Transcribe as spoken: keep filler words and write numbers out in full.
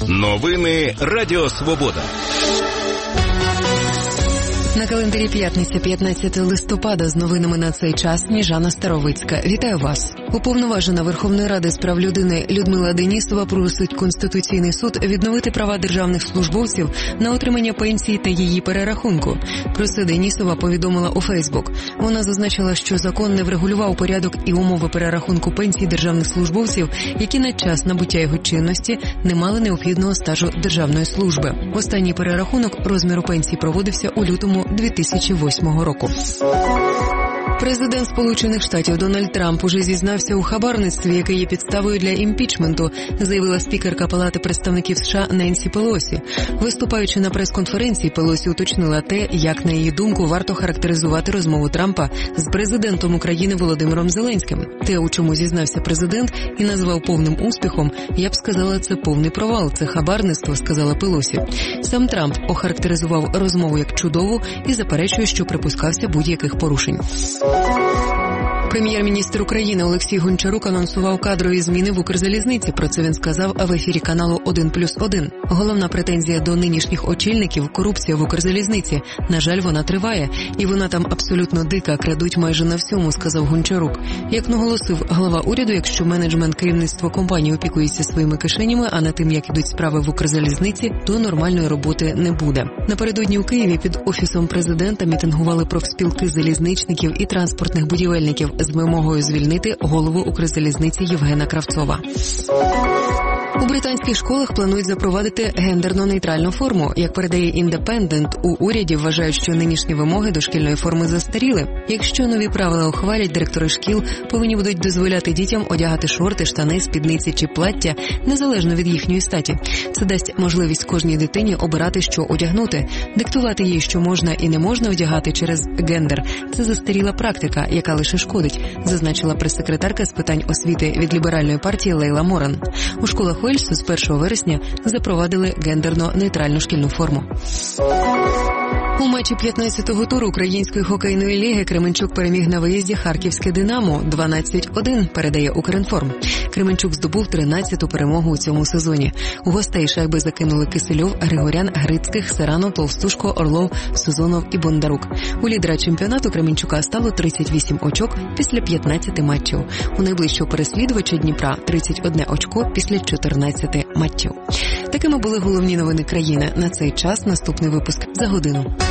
Новини Радіо Свобода. На календарі п'ятниця, п'ятнадцятого листопада, з новинами на цей час Сніжана Старовицька. Вітаю вас. Уповноважена Верховної Ради з прав людини Людмила Денісова просить Конституційний суд відновити права державних службовців на отримання пенсії та її перерахунку. Про це Денісова повідомила у Фейсбук. Вона зазначила, що закон не врегулював порядок і умови перерахунку пенсій державних службовців, які на час набуття його чинності не мали необхідного стажу державної служби. Останній перерахунок розміру пенсії проводився у лютому дві тисячі восьмого року. Президент Сполучених Штатів Дональд Трамп уже зізнався у хабарництві, яке є підставою для імпічменту, заявила спікерка Палати представників США Ненсі Пелосі. Виступаючи на прес-конференції, Пелосі уточнила те, як, на її думку, варто характеризувати розмову Трампа з президентом України Володимиром Зеленським. Те, у чому зізнався президент і назвав повним успіхом, я б сказала, це повний провал, це хабарництво, сказала Пелосі. Сам Трамп охарактеризував розмову як чудову і заперечує, що припускався будь-яких порушень. Прем'єр-міністр України Олексій Гончарук анонсував кадрові зміни в Укрзалізниці. Про це він сказав в ефірі каналу один плюс один. Головна претензія до нинішніх очільників – корупція в Укрзалізниці. На жаль, вона триває. І вона там абсолютно дика, крадуть майже на всьому, сказав Гончарук. Як наголосив глава уряду, якщо менеджмент керівництва компанії опікується своїми кишенями, а не тим, як ідуть справи в Укрзалізниці, то нормальної роботи не буде. Напередодні у Києві під Офісом президента мітингували профспілки залізничників і транспортних будівельників з вимогою звільнити голову Укрзалізниці Євгена Кравцова. У британських школах планують запровадити гендерно-нейтральну форму. Як передає «Індепендент», у уряді вважають, що нинішні вимоги до шкільної форми застаріли. Якщо нові правила ухвалять, директори шкіл повинні будуть дозволяти дітям одягати шорти, штани, спідниці чи плаття, незалежно від їхньої статі. Це дасть можливість кожній дитині обирати, що одягнути. Диктувати їй, що можна і не можна одягати через гендер – це застаріла практика, яка лише шкодить, зазначила прес-секретарка з питань освіти від ліберальної партії Лейла Моран. У школах Уельсу з першого вересня запровадили гендерно-нейтральну шкільну форму. У матчі п'ятнадцятого туру Української хокейної ліги Кременчук переміг на виїзді харківське «Динамо» дванадцять один, передає «Укрінформ». Кременчук здобув тринадцяту перемогу у цьому сезоні. У гостей шайби закинули Кисельов, Григорян, Грицьких, Серано, Толстушко, Орлов, Сузонов і Бондарук. У лідера чемпіонату Кременчука стало тридцять вісім очок після п'ятнадцяти матчів. У найближчого переслідувача Дніпра тридцять одне очко після чотирнадцяти матчів. Такими були головні новини країни. На цей час наступний випуск за годину.